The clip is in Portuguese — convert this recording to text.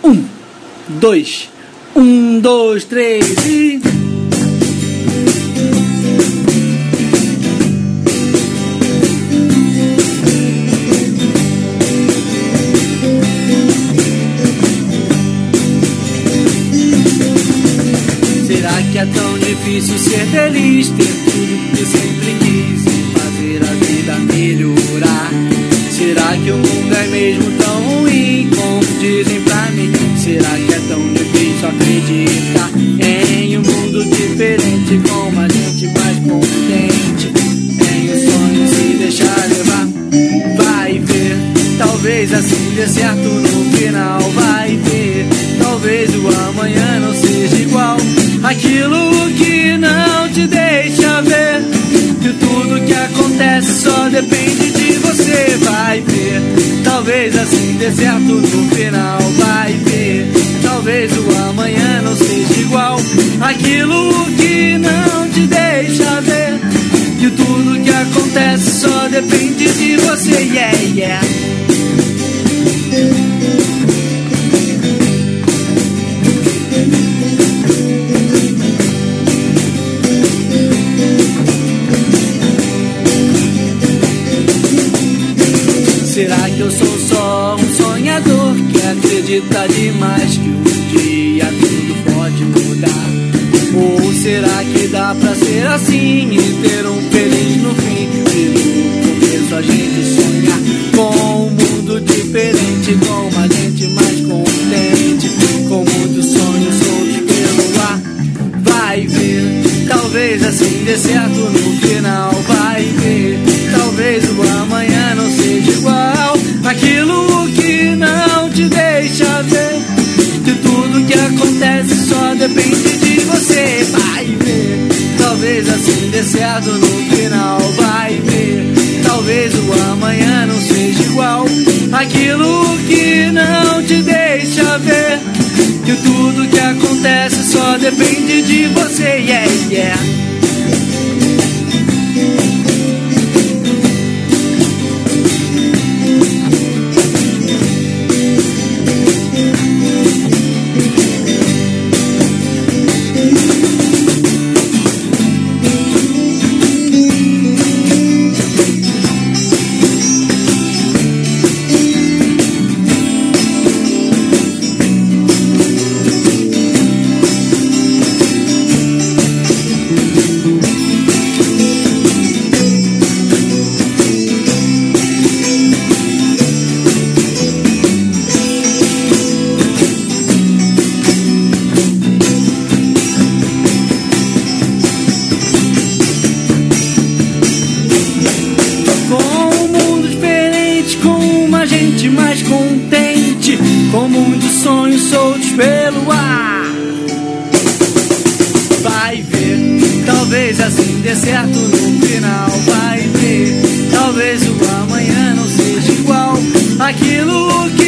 2, 1, 2, 3 e... Será que é tão difícil ser feliz, ter tudo que sempre quis e fazer a vida melhorar? Será que o mundo é mesmo tão ruim como dizem pra mim? Será que é tão difícil acreditar em um mundo diferente, com uma gente mais contente, em um sonho se deixar levar? Vai ver, talvez assim dê certo no final. Vai ver, talvez o amanhã não seja igual aquilo que não te deixa ver, que tudo que acontece só depende de você. Vai ver, talvez assim dê certo no final. Vai ver, talvez o amanhã não seja igual aquilo que não te deixa ver, que tudo que acontece só depende de você. Yeah, yeah. Será que eu sou só um sonhador que acredita demais que um dia tudo pode mudar? Ou será que dá pra ser assim e ter um feliz no fim, e no começo a gente sonhar com um mundo diferente, com uma gente mais contente, com muitos sonhos soltos pelo ar? Vai ver, talvez assim dê certo no final. Vai ver, talvez o amanhã não seja igual aquilo que não te deixa ver, que tudo que acontece só depende de você. Vai ver, talvez assim dê certo no final. Vai ver, talvez o amanhã não seja igual aquilo que não te deixa ver, que tudo que acontece só depende de você. Yeah, yeah. Mais contente, com muitos sonhos soltos pelo ar. Vai ver, talvez assim dê certo no final. Vai ver, talvez o amanhã não seja igual aquilo que